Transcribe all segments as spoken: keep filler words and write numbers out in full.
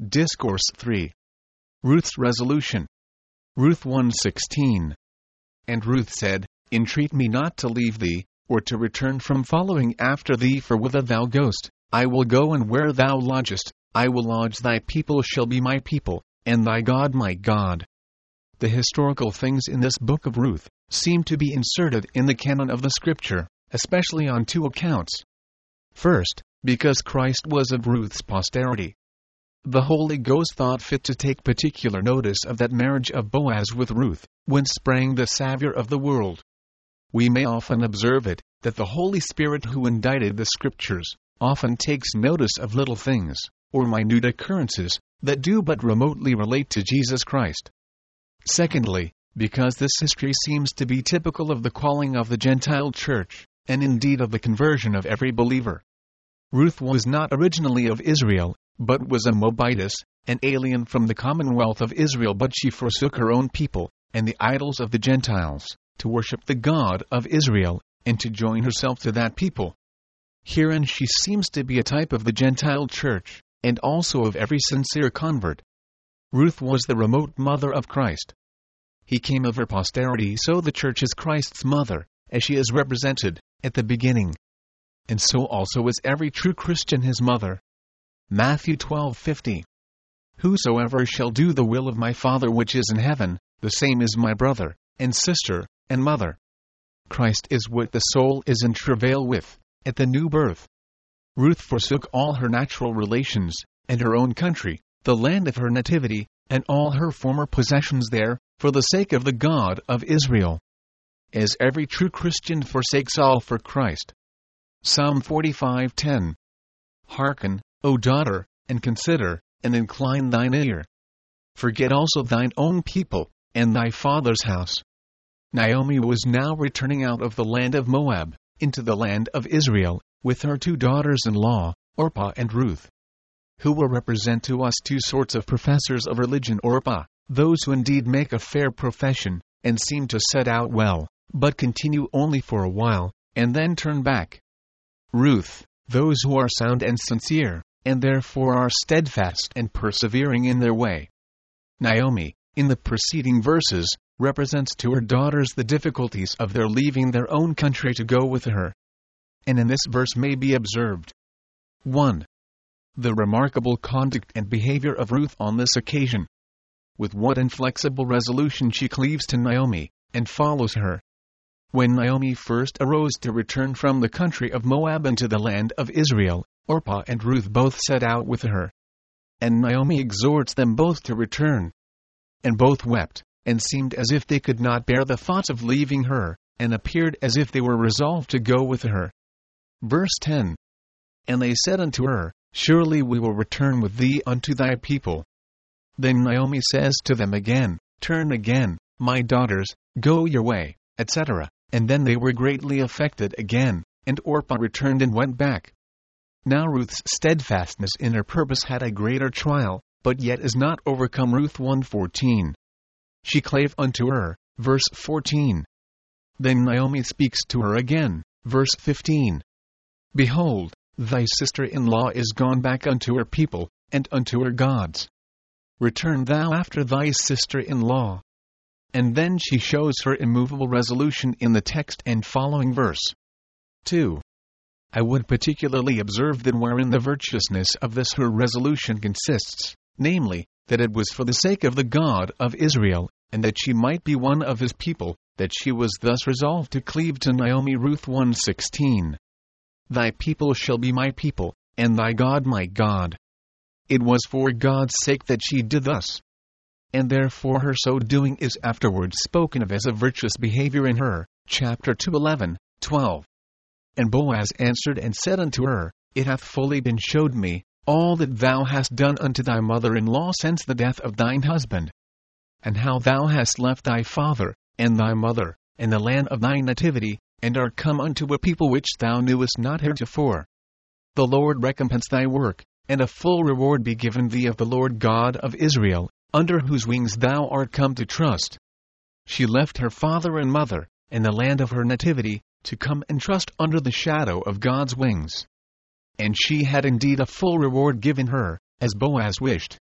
Discourse three. Ruth's resolution. Ruth one sixteen. And Ruth said, Entreat me not to leave thee, or to return from following after thee, for whither thou goest, I will go, and where thou lodgest, I will lodge. Thy people shall be my people, and thy God my God. The historical things in this book of Ruth seem to be inserted in the canon of the Scripture, especially on two accounts. First, because Christ was of Ruth's posterity. The Holy Ghost thought fit to take particular notice of that marriage of Boaz with Ruth, whence sprang the Savior of the world. We may often observe it, that the Holy Spirit who indited the Scriptures often takes notice of little things, or minute occurrences, that do but remotely relate to Jesus Christ. Secondly, because this history seems to be typical of the calling of the Gentile church, and indeed of the conversion of every believer. Ruth was not originally of Israel, but was a Moabitess, an alien from the commonwealth of Israel, but she forsook her own people, and the idols of the Gentiles, to worship the God of Israel, and to join herself to that people. Herein she seems to be a type of the Gentile church, and also of every sincere convert. Ruth was the remote mother of Christ. He came of her posterity, so the church is Christ's mother, as she is represented at the beginning. And so also is every true Christian his mother. Matthew twelve fifty. Whosoever shall do the will of my Father which is in heaven, the same is my brother, and sister, and mother. Christ is what the soul is in travail with, at the new birth. Ruth forsook all her natural relations, and her own country, the land of her nativity, and all her former possessions there, for the sake of the God of Israel. As every true Christian forsakes all for Christ. Psalm forty-five ten. Hearken, O daughter, and consider, and incline thine ear. Forget also thine own people, and thy father's house. Naomi was now returning out of the land of Moab, into the land of Israel, with her two daughters-in-law, Orpah and Ruth. Who will represent to us two sorts of professors of religion: Orpah, those who indeed make a fair profession, and seem to set out well, but continue only for a while, and then turn back. Ruth, those who are sound and sincere, and therefore are steadfast and persevering in their way. Naomi, in the preceding verses, represents to her daughters the difficulties of their leaving their own country to go with her. And in this verse may be observed one. The remarkable conduct and behavior of Ruth on this occasion. With what inflexible resolution she cleaves to Naomi, and follows her. When Naomi first arose to return from the country of Moab into the land of Israel, Orpah and Ruth both set out with her. And Naomi exhorts them both to return. And both wept, and seemed as if they could not bear the thoughts of leaving her, and appeared as if they were resolved to go with her. Verse ten. And they said unto her, Surely we will return with thee unto thy people. Then Naomi says to them again, Turn again, my daughters, go your way, et cetera. And then they were greatly affected again, and Orpah returned and went back. Now Ruth's steadfastness in her purpose had a greater trial, but yet is not overcome. Ruth one fourteen. She clave unto her, verse fourteen. Then Naomi speaks to her again, verse fifteen. Behold, thy sister-in-law is gone back unto her people, and unto her gods. Return thou after thy sister-in-law. And then she shows her immovable resolution in the text and following verse. two. I would particularly observe that wherein the virtuousness of this her resolution consists, namely, that it was for the sake of the God of Israel, and that she might be one of his people, that she was thus resolved to cleave to Naomi. Ruth one sixteen. Thy people shall be my people, and thy God my God. It was for God's sake that she did thus. And therefore her so doing is afterwards spoken of as a virtuous behavior in her, chapter two eleven, twelve. And Boaz answered and said unto her, It hath fully been showed me, all that thou hast done unto thy mother-in-law since the death of thine husband, and how thou hast left thy father, and thy mother, and the land of thy nativity, and art come unto a people which thou knewest not heretofore. The Lord recompense thy work, and a full reward be given thee of the Lord God of Israel, under whose wings thou art come to trust. She left her father and mother, and the land of her nativity, to come and trust under the shadow of God's wings. And she had indeed a full reward given her, as Boaz wished.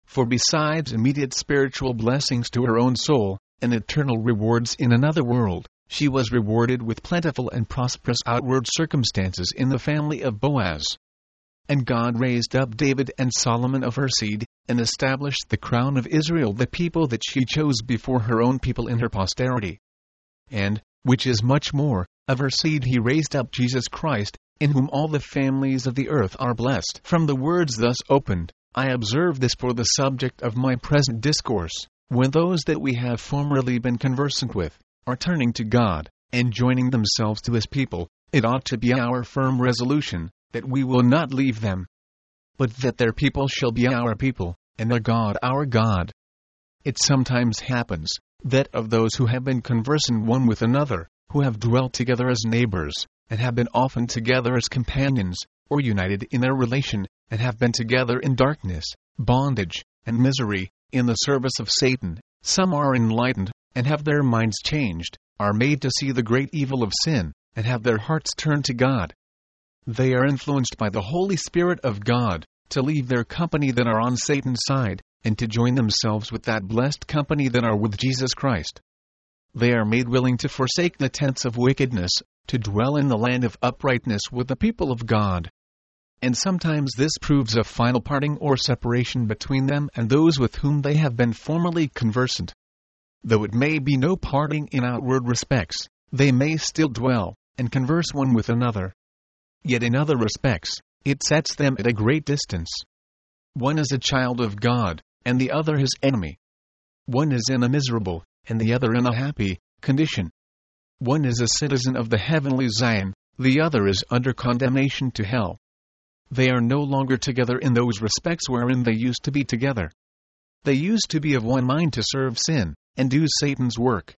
For besides immediate spiritual blessings to her own soul, and eternal rewards in another world, she was rewarded with plentiful and prosperous outward circumstances in the family of Boaz. And God raised up David and Solomon of her seed, and established the crown of Israel, the people that she chose before her own people in her posterity. And, which is much more, of her seed he raised up Jesus Christ, in whom all the families of the earth are blessed. From the words thus opened, I observe this for the subject of my present discourse, when those that we have formerly been conversant with, are turning to God, and joining themselves to his people, it ought to be our firm resolution, that we will not leave them, but that their people shall be our people, and their God our God. It sometimes happens, that of those who have been conversant one with another, who have dwelt together as neighbors, and have been often together as companions, or united in their relation, and have been together in darkness, bondage, and misery, in the service of Satan, some are enlightened, and have their minds changed, are made to see the great evil of sin, and have their hearts turned to God. They are influenced by the Holy Spirit of God, to leave their company that are on Satan's side, and to join themselves with that blessed company that are with Jesus Christ. They are made willing to forsake the tents of wickedness, to dwell in the land of uprightness with the people of God. And sometimes this proves a final parting or separation between them and those with whom they have been formerly conversant. Though it may be no parting in outward respects, they may still dwell, and converse one with another. Yet in other respects, it sets them at a great distance. One is a child of God, and the other his enemy. One is in a miserable, and the other in a happy, condition. One is a citizen of the heavenly Zion, the other is under condemnation to hell. They are no longer together in those respects wherein they used to be together. They used to be of one mind to serve sin, and do Satan's work.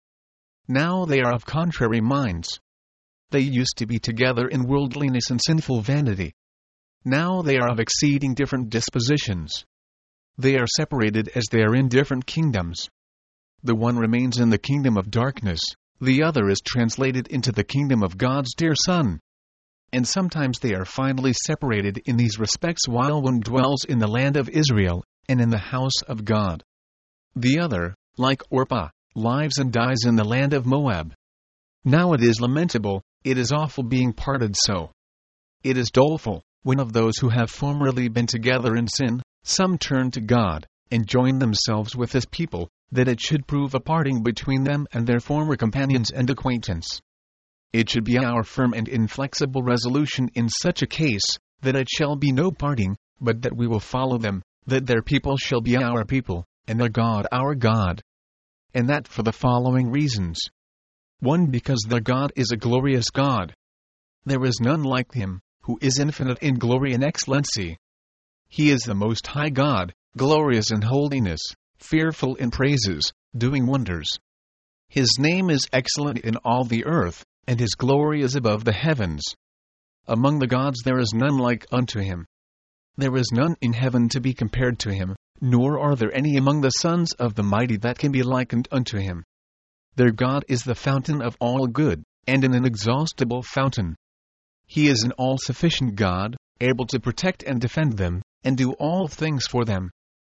Now they are of contrary minds. They used to be together in worldliness and sinful vanity. Now they are of exceeding different dispositions. They are separated as they are in different kingdoms. The one remains in the kingdom of darkness, the other is translated into the kingdom of God's dear Son. And sometimes they are finally separated in these respects while one dwells in the land of Israel, and in the house of God. The other, like Orpah, lives and dies in the land of Moab. Now it is lamentable, it is awful being parted so. It is doleful, when of those who have formerly been together in sin, some turn to God, and join themselves with his people, that it should prove a parting between them and their former companions and acquaintance. It should be our firm and inflexible resolution in such a case, that it shall be no parting, but that we will follow them, that their people shall be our people, and their God our God. And that for the following reasons. One, because their God is a glorious God. There is none like him, who is infinite in glory and excellency. He is the Most High God, glorious in holiness, fearful in praises, doing wonders. His name is excellent in all the earth, and his glory is above the heavens. Among the gods there is none like unto him. There is none in heaven to be compared to him, nor are there any among the sons of the mighty that can be likened unto him. Their God is the fountain of all good, and an inexhaustible fountain. He is an all-sufficient God, able to protect and defend them, and do all things for them.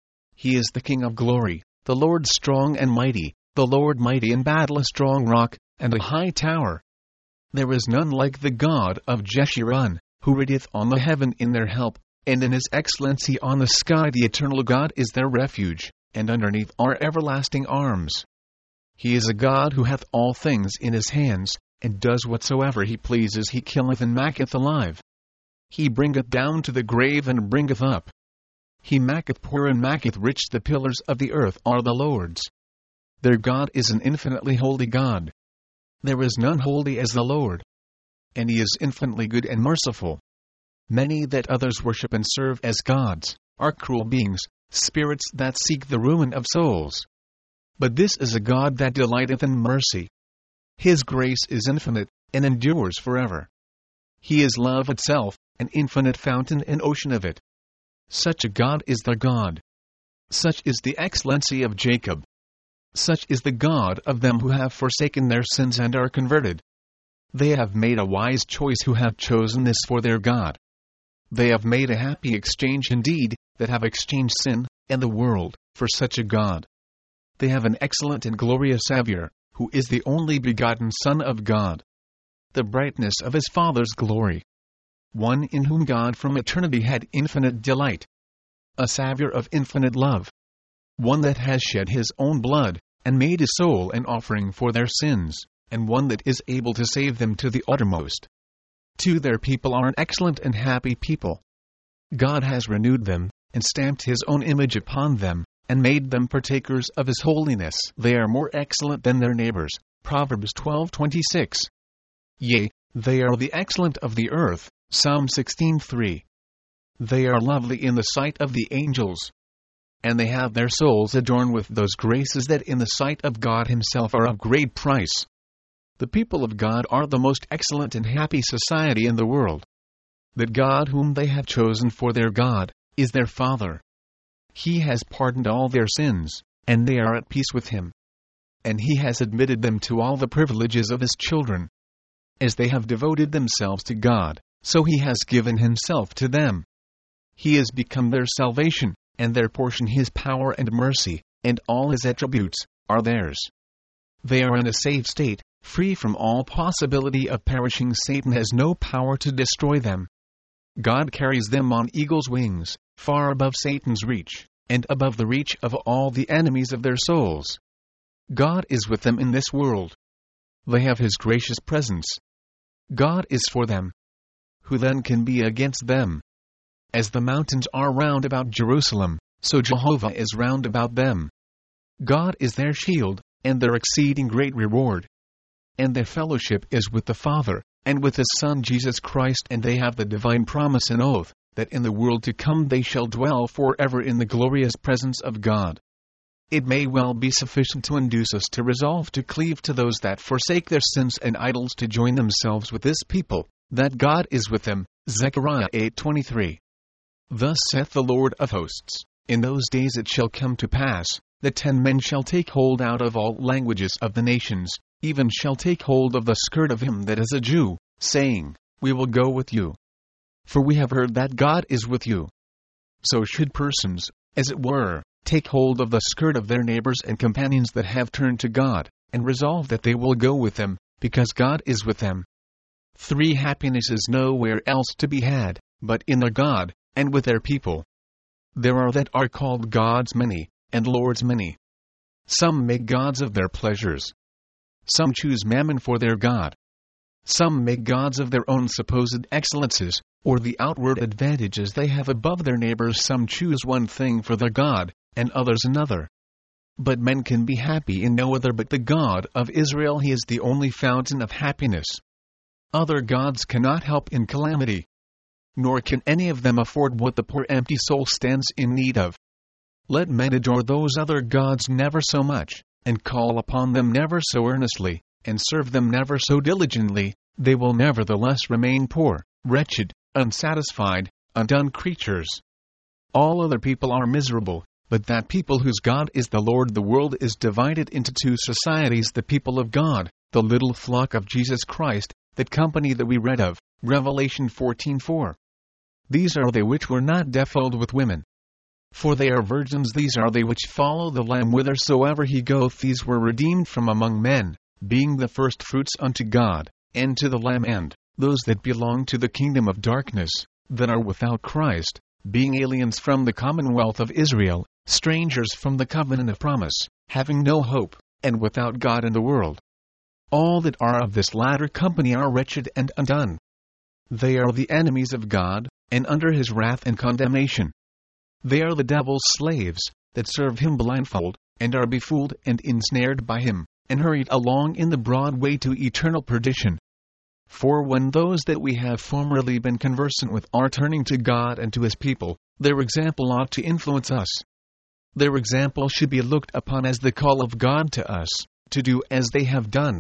He is the King of glory, the Lord strong and mighty, the Lord mighty in battle, a strong rock, and a high tower. There is none like the God of Jeshurun, who rideth on the heaven in their help, and in his excellency on the sky. The eternal God is their refuge, and underneath are everlasting arms. He is a God who hath all things in his hands, and does whatsoever he pleases. He killeth and maketh alive. He bringeth down to the grave and bringeth up. He maketh poor and maketh rich. The pillars of the earth are the Lord's. Their God is an infinitely holy God. There is none holy as the Lord. And he is infinitely good and merciful. Many that others worship and serve as gods are cruel beings, spirits that seek the ruin of souls. But this is a God that delighteth in mercy. His grace is infinite, and endures forever. He is love itself, an infinite fountain and ocean of it. Such a God is their God. Such is the excellency of Jacob. Such is the God of them who have forsaken their sins and are converted. They have made a wise choice who have chosen this for their God. They have made a happy exchange indeed, that have exchanged sin and the world for such a God. They have an excellent and glorious Savior, who is the only begotten Son of God, the brightness of his Father's glory, one in whom God from eternity had infinite delight, a Savior of infinite love, one that has shed his own blood and made his soul an offering for their sins, and one that is able to save them to the uttermost. To their people are an excellent and happy people. God has renewed them, and stamped his own image upon them, and made them partakers of his holiness. They are more excellent than their neighbors. Proverbs twelve twenty-six. Yea, they are the excellent of the earth. Psalm sixteen three. They are lovely in the sight of the angels, and they have their souls adorned with those graces that in the sight of God himself are of great price. The people of God are the most excellent and happy society in the world. That God whom they have chosen for their God is their Father. He has pardoned all their sins, and they are at peace with him. And he has admitted them to all the privileges of his children. As they have devoted themselves to God, so he has given himself to them. He has become their salvation, and their portion his power and mercy, and all his attributes are theirs. They are in a safe state, free from all possibility of perishing. Satan has no power to destroy them. God carries them on eagle's wings, far above Satan's reach, and above the reach of all the enemies of their souls. God is with them in this world. They have his gracious presence. God is for them. Who then can be against them? As the mountains are round about Jerusalem, so Jehovah is round about them. God is their shield, and their exceeding great reward. And their fellowship is with the Father, and with his Son Jesus Christ, and they have the divine promise and oath, that in the world to come they shall dwell forever in the glorious presence of God. It may well be sufficient to induce us to resolve to cleave to those that forsake their sins and idols, to join themselves with this people, that God is with them. Zechariah eight twenty-three. Thus saith the Lord of hosts, in those days it shall come to pass, that ten men shall take hold out of all languages of the nations, even shall take hold of the skirt of him that is a Jew, saying, We will go with you. For we have heard that God is with you. So should persons, as it were, take hold of the skirt of their neighbors and companions that have turned to God, and resolve that they will go with them, because God is with them. Three happiness is nowhere else to be had, but in their God, and with their people. There are that are called gods many, and lords many. Some make gods of their pleasures. Some choose mammon for their God. Some make gods of their own supposed excellences, or the outward advantages they have above their neighbors. Some choose one thing for their God, and others another. But men can be happy in no other but the God of Israel. He is the only fountain of happiness. Other gods cannot help in calamity, nor can any of them afford what the poor empty soul stands in need of. Let men adore those other gods never so much, and call upon them never so earnestly, and serve them never so diligently, they will nevertheless remain poor, wretched, unsatisfied, undone creatures. All other people are miserable, but that people whose God is the Lord. The world is divided into two societies: the people of God, the little flock of Jesus Christ, that company that we read of, Revelation fourteen four. These are they which were not defiled with women, for they are virgins. These are they which follow the Lamb whithersoever he goeth. These were redeemed from among men, being the firstfruits unto God, and to the Lamb. And those that belong to the kingdom of darkness, that are without Christ, being aliens from the commonwealth of Israel, strangers from the covenant of promise, having no hope, and without God in the world. All that are of this latter company are wretched and undone. They are the enemies of God, and under his wrath and condemnation. They are the devil's slaves, that serve him blindfold, and are befooled and ensnared by him, and hurried along in the broad way to eternal perdition. For when those that we have formerly been conversant with are turning to God and to his people, their example ought to influence us. Their example should be looked upon as the call of God to us, to do as they have done.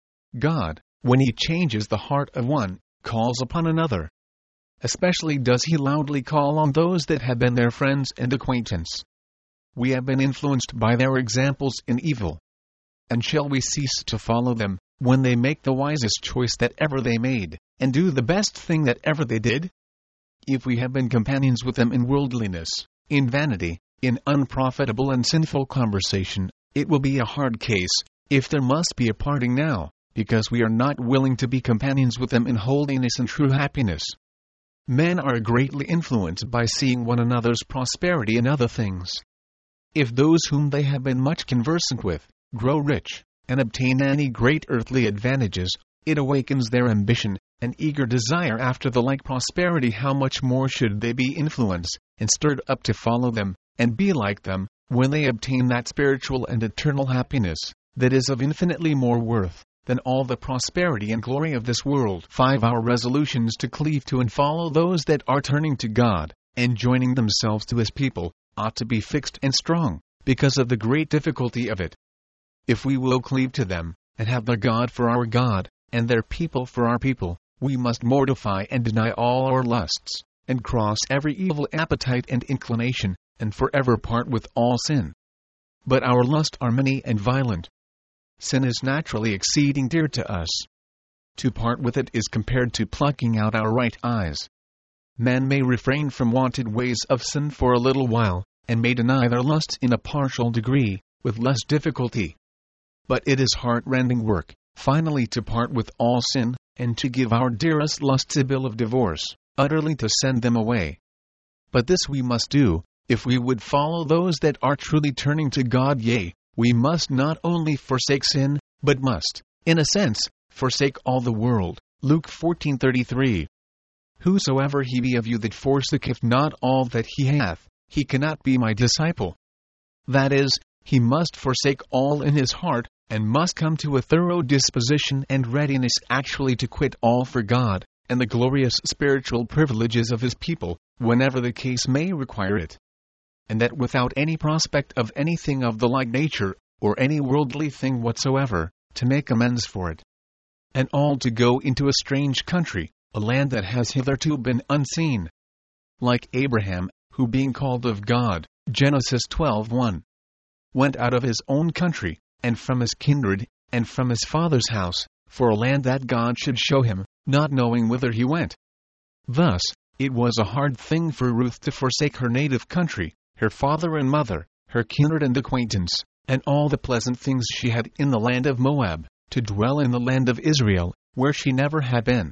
God, when he changes the heart of one, calls upon another. Especially does he loudly call on those that have been their friends and acquaintance. We have been influenced by their examples in evil. And shall we cease to follow them, when they make the wisest choice that ever they made, and do the best thing that ever they did? If we have been companions with them in worldliness, in vanity, in unprofitable and sinful conversation. It will be a hard case, if there must be a parting now, because we are not willing to be companions with them in holiness and true happiness. Men are greatly influenced by seeing one another's prosperity in other things. If those whom they have been much conversant with, grow rich, and obtain any great earthly advantages, it awakens their ambition, and eager desire after the like prosperity. How much more should they be influenced, and stirred up to follow them, and be like them, when they obtain that spiritual and eternal happiness, that is of infinitely more worth than all the prosperity and glory of this world. five. Our resolutions to cleave to and follow those that are turning to God, and joining themselves to His people, ought to be fixed and strong, because of the great difficulty of it. If we will cleave to them, and have their God for our God, and their people for our people, we must mortify and deny all our lusts, and cross every evil appetite and inclination, and forever part with all sin. But our lusts are many and violent. Sin is naturally exceeding dear to us. To part with it is compared to plucking out our right eyes. Men may refrain from wonted ways of sin for a little while, and may deny their lusts in a partial degree, with less difficulty. But it is heart-rending work, finally to part with all sin, and to give our dearest lusts a bill of divorce, utterly to send them away. But this we must do, if we would follow those that are truly turning to God. Yea, we must not only forsake sin, but must, in a sense, forsake all the world. Luke fourteen thirty-three. Whosoever he be of you that forsaketh not all that he hath, he cannot be my disciple. That is, he must forsake all in his heart, and must come to a thorough disposition and readiness actually to quit all for God, and the glorious spiritual privileges of his people, whenever the case may require it. And that without any prospect of anything of the like nature, or any worldly thing whatsoever, to make amends for it. And all to go into a strange country, a land that has hitherto been unseen. Like Abraham, who being called of God, Genesis twelve one, went out of his own country, and from his kindred, and from his father's house, for a land that God should show him, not knowing whither he went. Thus, it was a hard thing for Ruth to forsake her native country, her father and mother, her kindred and acquaintance, and all the pleasant things she had in the land of Moab, to dwell in the land of Israel, where she never had been.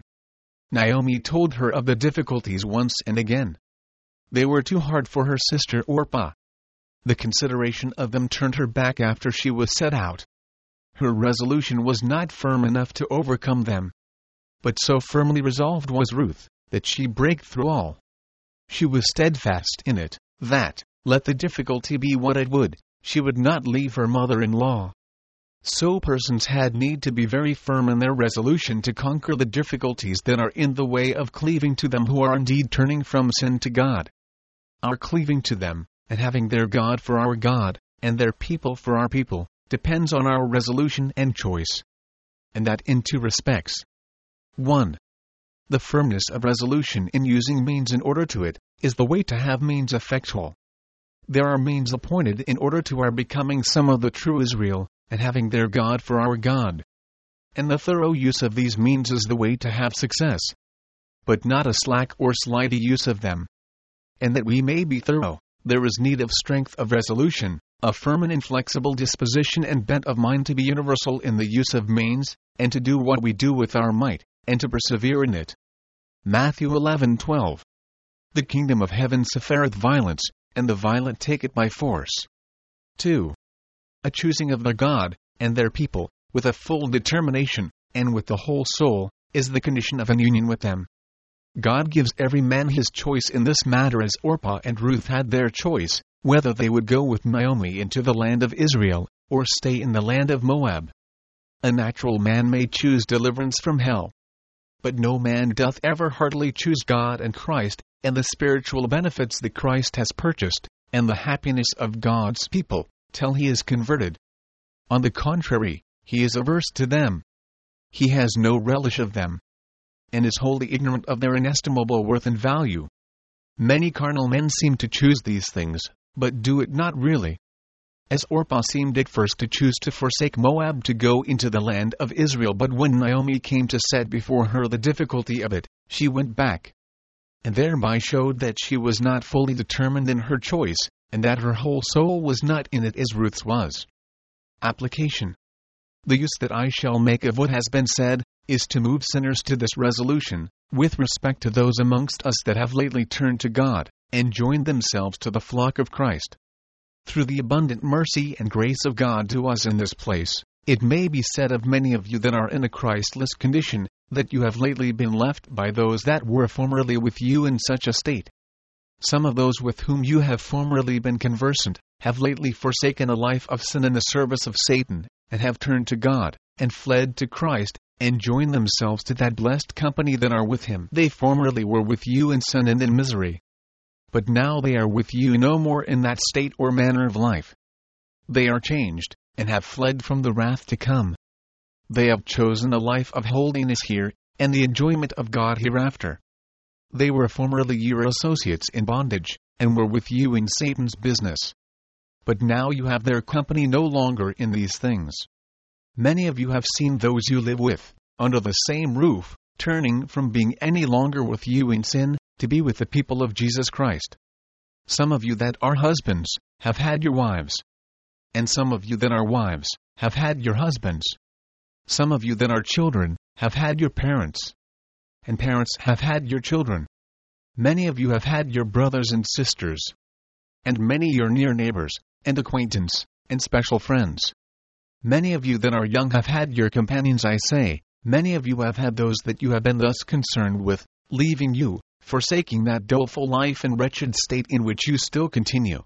Naomi told her of the difficulties once and again. They were too hard for her sister Orpah. The consideration of them turned her back after she was set out. Her resolution was not firm enough to overcome them. But so firmly resolved was Ruth, that she brake through all. She was steadfast in it, that, let the difficulty be what it would, she would not leave her mother-in-law. So persons had need to be very firm in their resolution to conquer the difficulties that are in the way of cleaving to them who are indeed turning from sin to God. Our cleaving to them, and having their God for our God, and their people for our people, depends on our resolution and choice. And that in two respects. one. The firmness of resolution in using means in order to it, is the way to have means effectual. There are means appointed in order to our becoming some of the true Israel, and having their God for our God. And the thorough use of these means is the way to have success. But not a slack or slighty use of them. And that we may be thorough, there is need of strength of resolution, a firm and inflexible disposition and bent of mind to be universal in the use of means, and to do what we do with our might, and to persevere in it. Matthew eleven twelve. The kingdom of heaven suffereth violence, and the violent take it by force. two. A choosing of their God, and their people, with a full determination, and with the whole soul, is the condition of an union with them. God gives every man his choice in this matter, as Orpah and Ruth had their choice, whether they would go with Naomi into the land of Israel, or stay in the land of Moab. A natural man may choose deliverance from hell. But no man doth ever heartily choose God and Christ, and the spiritual benefits that Christ has purchased, and the happiness of God's people, till he is converted. On the contrary, he is averse to them. He has no relish of them, and is wholly ignorant of their inestimable worth and value. Many carnal men seem to choose these things, but do it not really. As Orpah seemed at first to choose to forsake Moab to go into the land of Israel, but when Naomi came to set before her the difficulty of it, she went back. and thereby showed that she was not fully determined in her choice, and that her whole soul was not in it as Ruth's was. Application. The use that I shall make of what has been said is to move sinners to this resolution, with respect to those amongst us that have lately turned to God, and joined themselves to the flock of Christ. Through the abundant mercy and grace of God to us in this place, it may be said of many of you that are in a Christless condition, that you have lately been left by those that were formerly with you in such a state. Some of those with whom you have formerly been conversant, have lately forsaken a life of sin in the service of Satan, and have turned to God, and fled to Christ, and joined themselves to that blessed company that are with Him. They formerly were with you in sin and in misery. But now they are with you no more in that state or manner of life. They are changed, and have fled from the wrath to come. They have chosen a life of holiness here, and the enjoyment of God hereafter. They were formerly your associates in bondage, and were with you in Satan's business. But now you have their company no longer in these things. Many of you have seen those you live with, under the same roof, turning from being any longer with you in sin, to be with the people of Jesus Christ. Some of you that are husbands, have had your wives. And some of you that are wives, have had your husbands. Some of you that are children, have had your parents. And parents have had your children. Many of you have had your brothers and sisters. And many your near neighbors, and acquaintance, and special friends. Many of you that are young have had your companions, I say. Many of you have had those that you have been thus concerned with, leaving you, forsaking that doleful life and wretched state in which you still continue.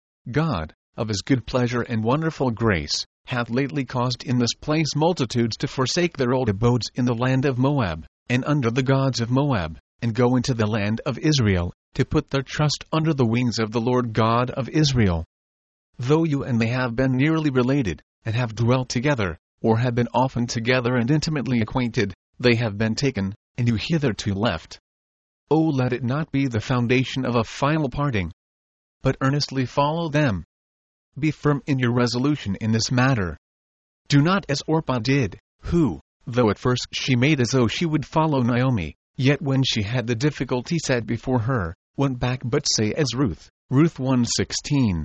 God, of His good pleasure and wonderful grace, hath lately caused in this place multitudes to forsake their old abodes in the land of Moab, and under the gods of Moab, and go into the land of Israel, to put their trust under the wings of the Lord God of Israel. Though you and they have been nearly related, and have dwelt together, or have been often together and intimately acquainted, they have been taken, and you hitherto left. Oh, let it not be the foundation of a final parting, but earnestly follow them. Be firm in your resolution in this matter. Do not as Orpah did, who, though at first she made as though she would follow Naomi, yet when she had the difficulty set before her, went back, but say as Ruth, Ruth one sixteen.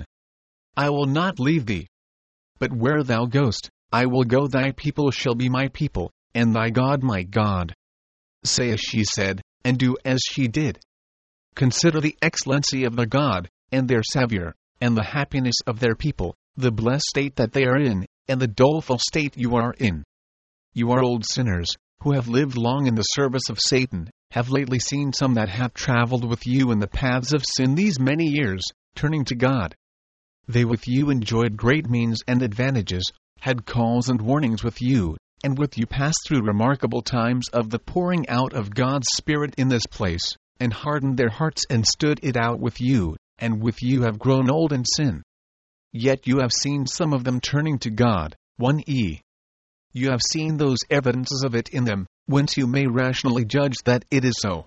I will not leave thee. But where thou goest, I will go, thy people shall be my people, and thy God my God. Say as she said, and do as she did. Consider the excellency of their God, and their Savior, and the happiness of their people, the blessed state that they are in, and the doleful state you are in. You are old sinners, who have lived long in the service of Satan, have lately seen some that have traveled with you in the paths of sin these many years, turning to God. They with you enjoyed great means and advantages, had calls and warnings with you, and with you passed through remarkable times of the pouring out of God's Spirit in this place, and hardened their hearts and stood it out with you, and with you have grown old in sin. Yet you have seen some of them turning to God. one E. You have seen those evidences of it in them, whence you may rationally judge that it is so.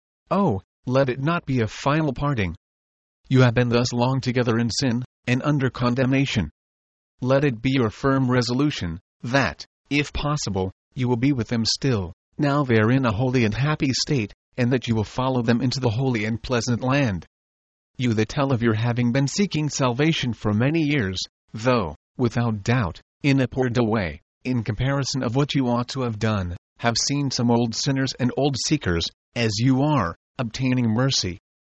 Oh, let it not be a final parting. You have been thus long together in sin, and under condemnation. Let it be your firm resolution, that, if possible, you will be with them still, now they are in a holy and happy state, and that you will follow them into the holy and pleasant land. You that tell of your having been seeking salvation for many years, though, without doubt, in a poor way, in comparison of what you ought to have done, have seen some old sinners and old seekers, as you are, obtaining mercy.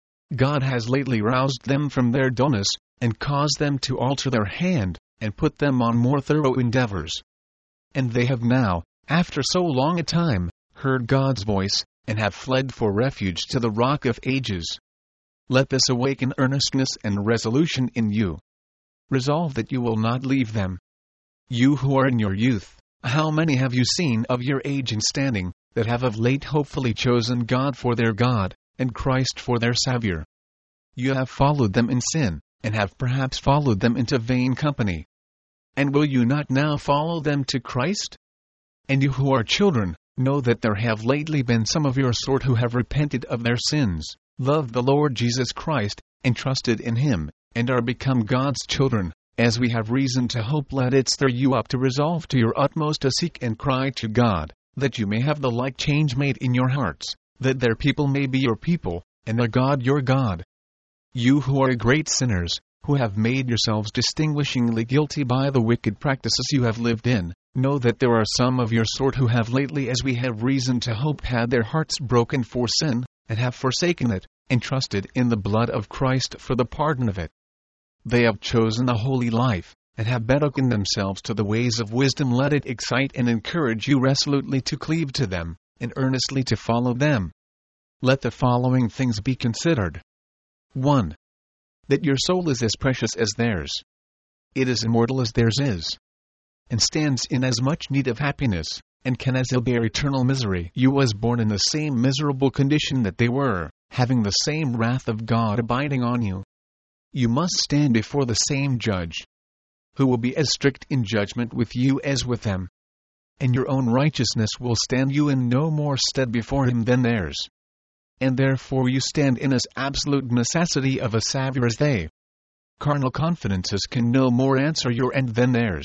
God has lately roused them from their dullness, and caused them to alter their hand, and put them on more thorough endeavors. And they have now, after so long a time, heard God's voice, and have fled for refuge to the Rock of Ages. Let this awaken earnestness and resolution in you. Resolve that you will not leave them. You who are in your youth, how many have you seen of your age and standing, that have of late hopefully chosen God for their God, and Christ for their Savior? You have followed them in sin, and have perhaps followed them into vain company. And will you not now follow them to Christ? And you who are children, know that there have lately been some of your sort who have repented of their sins, loved the Lord Jesus Christ, and trusted in Him, and are become God's children, as we have reason to hope. Let it stir you up to resolve to your utmost to seek and cry to God, that you may have the like change made in your hearts, that their people may be your people, and the God your God. You who are great sinners, who have made yourselves distinguishingly guilty by the wicked practices you have lived in, know that there are some of your sort who have lately, as we have reason to hope, had their hearts broken for sin, and have forsaken it, and trusted in the blood of Christ for the pardon of it. They have chosen a holy life, and have betaken themselves to the ways of wisdom. Let it excite and encourage you resolutely to cleave to them, and earnestly to follow them. Let the following things be considered. one. That your soul is as precious as theirs. It is immortal as theirs is, and stands in as much need of happiness, and can as ill bear eternal misery. You was born in the same miserable condition that they were, having the same wrath of God abiding on you. You must stand before the same judge, who will be as strict in judgment with you as with them. And your own righteousness will stand you in no more stead before him than theirs. And therefore you stand in as absolute necessity of a Saviour as they. Carnal confidences can no more answer your end than theirs.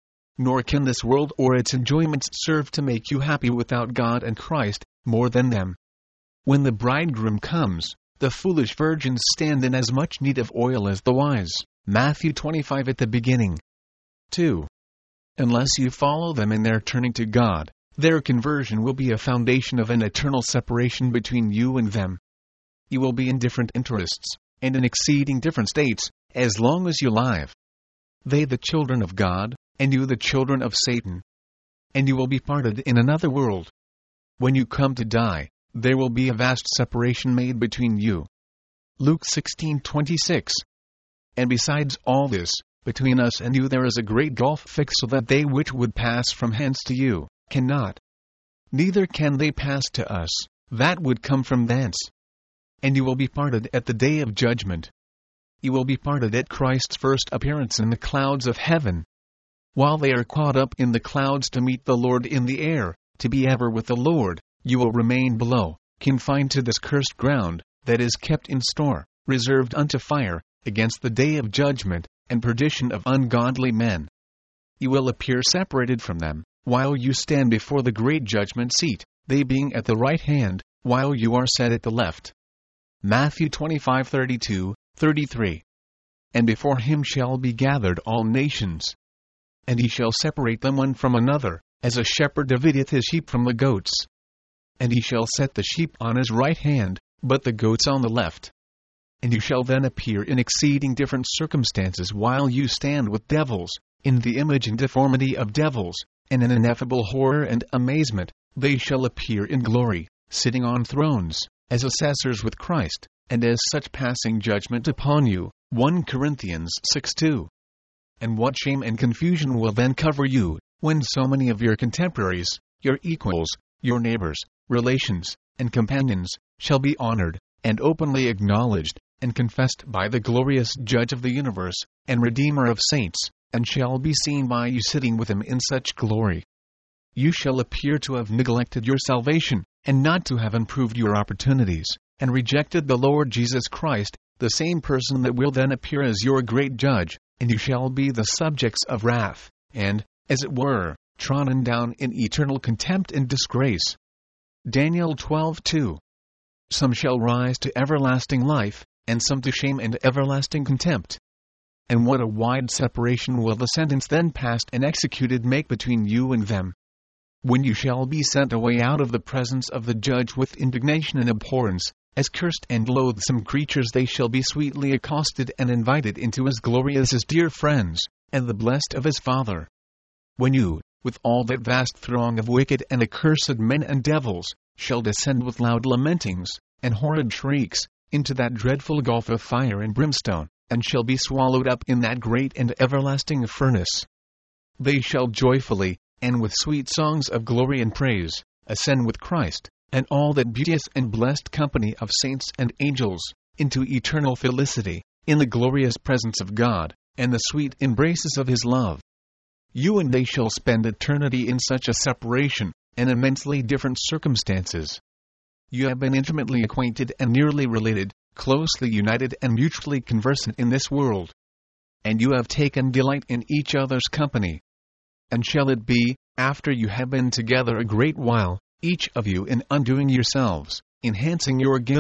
Nor can this world or its enjoyments serve to make you happy without God and Christ, more than them. When the bridegroom comes, the foolish virgins stand in as much need of oil as the wise. Matthew twenty-five at the beginning. two. Unless you follow them in their turning to God, their conversion will be a foundation of an eternal separation between you and them. You will be in different interests, and in exceeding different states, as long as you live. They the children of God, and you the children of Satan. And you will be parted in another world. When you come to die, there will be a vast separation made between you. Luke sixteen twenty-six. And besides all this, between us and you there is a great gulf fixed, so that they which would pass from hence to you cannot. Neither can they pass to us that would come from thence. And you will be parted at the day of judgment. You will be parted at Christ's first appearance in the clouds of heaven. While they are caught up in the clouds to meet the Lord in the air, to be ever with the Lord, you will remain below, confined to this cursed ground, that is kept in store, reserved unto fire, against the day of judgment, and perdition of ungodly men. You will appear separated from them, while you stand before the great judgment seat, they being at the right hand, while you are set at the left. Matthew twenty-five thirty-two, thirty-three. And before him shall be gathered all nations. And he shall separate them one from another, as a shepherd divideth his sheep from the goats. And he shall set the sheep on his right hand, but the goats on the left. And you shall then appear in exceeding different circumstances while you stand with devils, in the image and deformity of devils, and in ineffable horror and amazement, they shall appear in glory, sitting on thrones, as assessors with Christ, and as such passing judgment upon you. First Corinthians six two. And what shame and confusion will then cover you, when so many of your contemporaries, your equals, your neighbors, relations, and companions, shall be honored, and openly acknowledged, and confessed by the glorious Judge of the universe, and Redeemer of saints, and shall be seen by you sitting with him in such glory. You shall appear to have neglected your salvation, and not to have improved your opportunities, and rejected the Lord Jesus Christ, the same person that will then appear as your great Judge, and you shall be the subjects of wrath, and, as it were, trodden down in eternal contempt and disgrace. Daniel twelve two. Some shall rise to everlasting life, and some to shame and everlasting contempt. And what a wide separation will the sentence then passed and executed make between you and them! When you shall be sent away out of the presence of the Judge with indignation and abhorrence, as cursed and loathsome creatures they shall be sweetly accosted and invited into his glory as his dear friends, and the blessed of his Father. When you, with all that vast throng of wicked and accursed men and devils, shall descend with loud lamentings, and horrid shrieks, into that dreadful gulf of fire and brimstone, and shall be swallowed up in that great and everlasting furnace. They shall joyfully, and with sweet songs of glory and praise, ascend with Christ, and all that beauteous and blessed company of saints and angels, into eternal felicity, in the glorious presence of God, and the sweet embraces of his love. You and they shall spend eternity in such a separation, and immensely different circumstances. You have been intimately acquainted and nearly related, closely united and mutually conversant in this world. And you have taken delight in each other's company. And shall it be, after you have been together a great while, each of you in undoing yourselves, enhancing your guilt,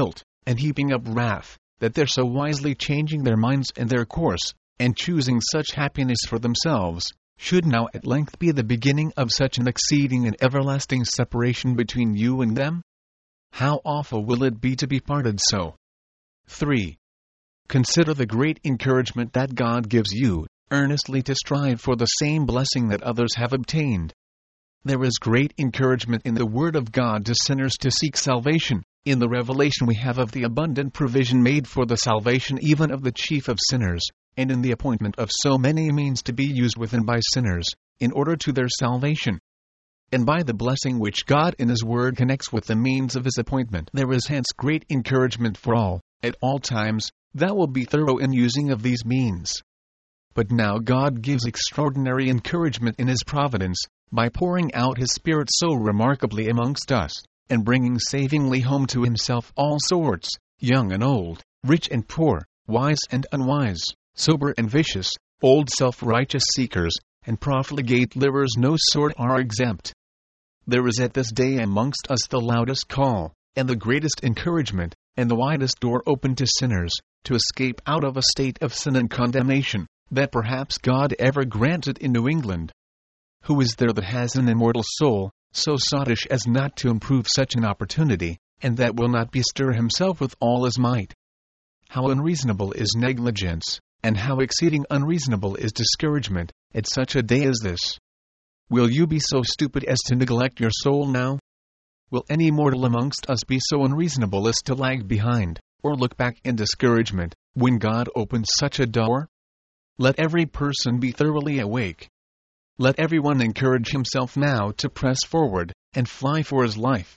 and heaping up wrath, that they're so wisely changing their minds and their course, and choosing such happiness for themselves, should now at length be the beginning of such an exceeding and everlasting separation between you and them? How awful will it be to be parted so? three. Consider the great encouragement that God gives you, earnestly to strive for the same blessing that others have obtained. There is great encouragement in the Word of God to sinners to seek salvation, in the revelation we have of the abundant provision made for the salvation even of the chief of sinners, and in the appointment of so many means to be used with and by sinners, in order to their salvation. And by the blessing which God in His Word connects with the means of His appointment, there is hence great encouragement for all, at all times, that will be thorough in using of these means. But now God gives extraordinary encouragement in His providence, by pouring out His Spirit so remarkably amongst us, and bringing savingly home to Himself all sorts, young and old, rich and poor, wise and unwise, sober and vicious, old self-righteous seekers, and profligate livers no sort are exempt. There is at this day amongst us the loudest call, and the greatest encouragement, and the widest door open to sinners, to escape out of a state of sin and condemnation, that perhaps God ever granted in New England. Who is there that has an immortal soul, so sottish as not to improve such an opportunity, and that will not bestir himself with all his might? How unreasonable is negligence, and how exceeding unreasonable is discouragement, at such a day as this! Will you be so stupid as to neglect your soul now? Will any mortal amongst us be so unreasonable as to lag behind, or look back in discouragement, when God opens such a door? Let every person be thoroughly awake. Let everyone encourage himself now to press forward, and fly for his life.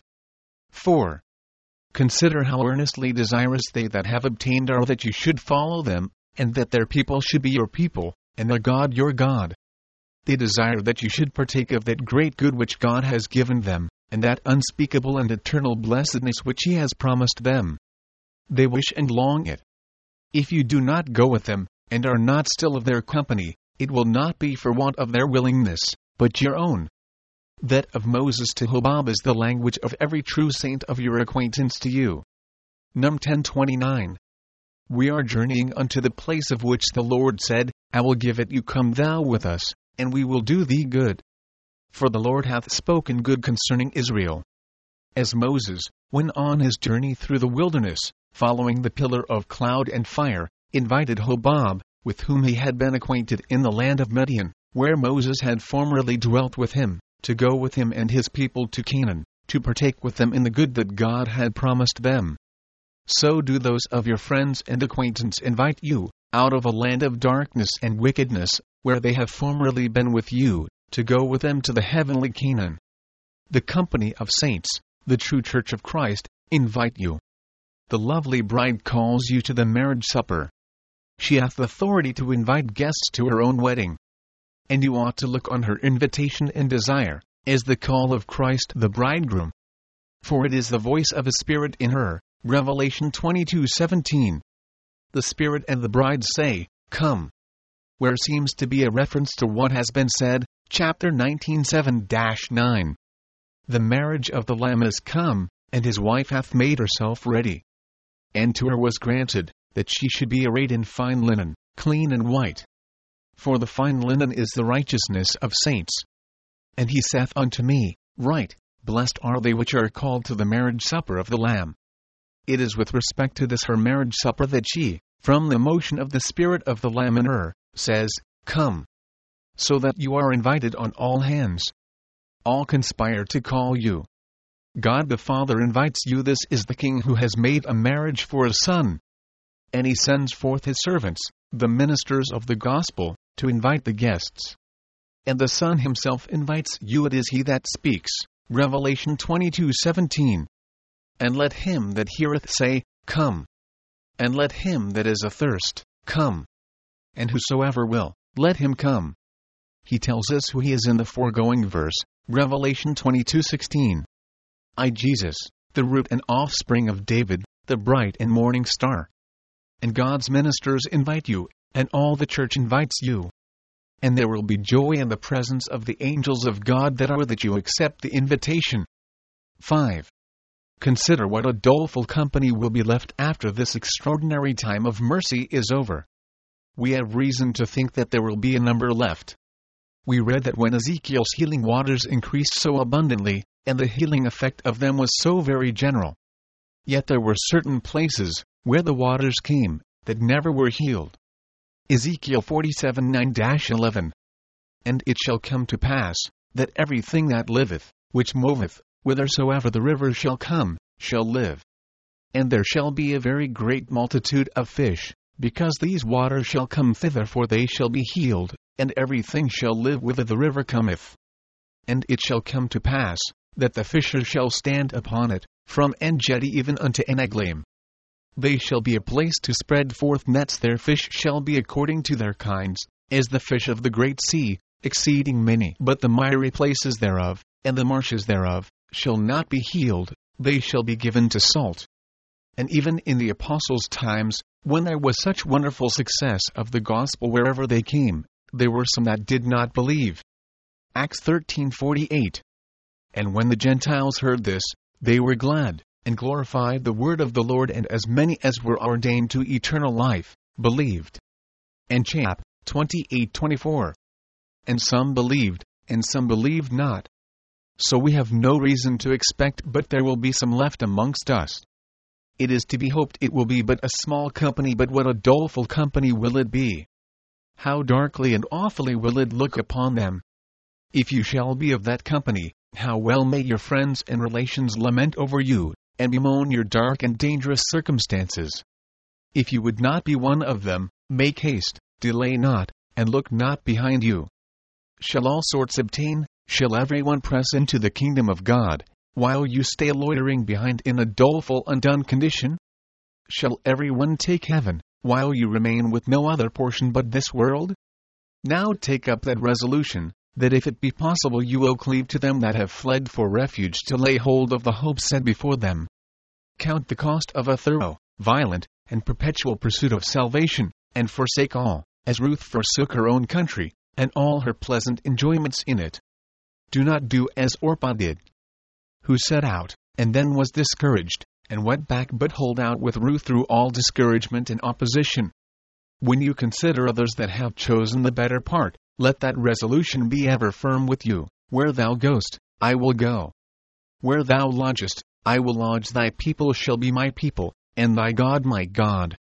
four. Consider how earnestly desirous they that have obtained are that you should follow them, and that their people should be your people, and their God your God. They desire that you should partake of that great good which God has given them, and that unspeakable and eternal blessedness which He has promised them. They wish and long it. If you do not go with them, and are not still of their company, it will not be for want of their willingness, but your own. That of Moses to Hobab is the language of every true saint of your acquaintance to you. Num ten twenty-nine. We are journeying unto the place of which the Lord said, I will give it you, come thou with us, and we will do thee good. For the Lord hath spoken good concerning Israel. As Moses, when on his journey through the wilderness, following the pillar of cloud and fire, invited Hobab, with whom he had been acquainted in the land of Midian, where Moses had formerly dwelt with him, to go with him and his people to Canaan, to partake with them in the good that God had promised them. So do those of your friends and acquaintance invite you, out of a land of darkness and wickedness, where they have formerly been with you, to go with them to the heavenly Canaan. The company of saints, the true church of Christ, invite you. The lovely bride calls you to the marriage supper. She hath authority to invite guests to her own wedding. And you ought to look on her invitation and desire, as the call of Christ the bridegroom. For it is the voice of a Spirit in her, Revelation twenty-two seventeen. The Spirit and the bride say, Come. Where seems to be a reference to what has been said, chapter nineteen seven dash nine. The marriage of the Lamb is come, and his wife hath made herself ready. And to her was granted, that she should be arrayed in fine linen, clean and white. For the fine linen is the righteousness of saints. And he saith unto me, Write, blessed are they which are called to the marriage supper of the Lamb. It is with respect to this her marriage supper that she, from the motion of the Spirit of the Lamb in her, says, Come. So that you are invited on all hands. All conspire to call you. God the Father invites you. This is the King who has made a marriage for his Son. And he sends forth his servants, the ministers of the gospel, to invite the guests. And the Son himself invites you. It is he that speaks, Revelation twenty-two seventeen. And let him that heareth say, Come. And let him that is athirst, come. And whosoever will, let him come. He tells us who he is in the foregoing verse, Revelation twenty-two sixteen. I, Jesus, the root and offspring of David, the bright and morning star. And God's ministers invite you, and all the church invites you. And there will be joy in the presence of the angels of God that are that you accept the invitation. five. Consider what a doleful company will be left after this extraordinary time of mercy is over. We have reason to think that there will be a number left. We read that when Ezekiel's healing waters increased so abundantly, and the healing effect of them was so very general, yet there were certain places, where the waters came, that never were healed. Ezekiel forty-seven nine to eleven. And it shall come to pass, that everything that liveth, which moveth, whithersoever the river shall come, shall live. And there shall be a very great multitude of fish, because these waters shall come thither, for they shall be healed, and everything shall live whither the river cometh. And it shall come to pass, that the fishers shall stand upon it, from En-gedi even unto En-eglaim. They shall be a place to spread forth nets, their fish shall be according to their kinds, as the fish of the great sea, exceeding many. But the miry places thereof, and the marshes thereof, shall not be healed, they shall be given to salt. And even in the apostles' times, when there was such wonderful success of the gospel wherever they came, there were some that did not believe. Acts thirteen forty-eight. And when the Gentiles heard this, they were glad, and glorified the word of the Lord, and as many as were ordained to eternal life, believed. And chap. twenty-eight twenty-four. And some believed, and some believed not. So we have no reason to expect but there will be some left amongst us. It is to be hoped it will be but a small company, but what a doleful company will it be! How darkly and awfully will it look upon them! If you shall be of that company, how well may your friends and relations lament over you, and bemoan your dark and dangerous circumstances! If you would not be one of them, make haste, delay not, and look not behind you. Shall all sorts obtain? Shall everyone press into the kingdom of God, while you stay loitering behind in a doleful undone condition? Shall everyone take heaven, while you remain with no other portion but this world? Now take up that resolution, that if it be possible you will cleave to them that have fled for refuge, to lay hold of the hope set before them. Count the cost of a thorough, violent, and perpetual pursuit of salvation, and forsake all, as Ruth forsook her own country, and all her pleasant enjoyments in it. Do not do as Orpah did, who set out, and then was discouraged, and went back, but hold out with Ruth through all discouragement and opposition. When you consider others that have chosen the better part, let that resolution be ever firm with you. Where thou goest, I will go. Where thou lodgest, I will lodge. Thy people shall be my people, and thy God my God.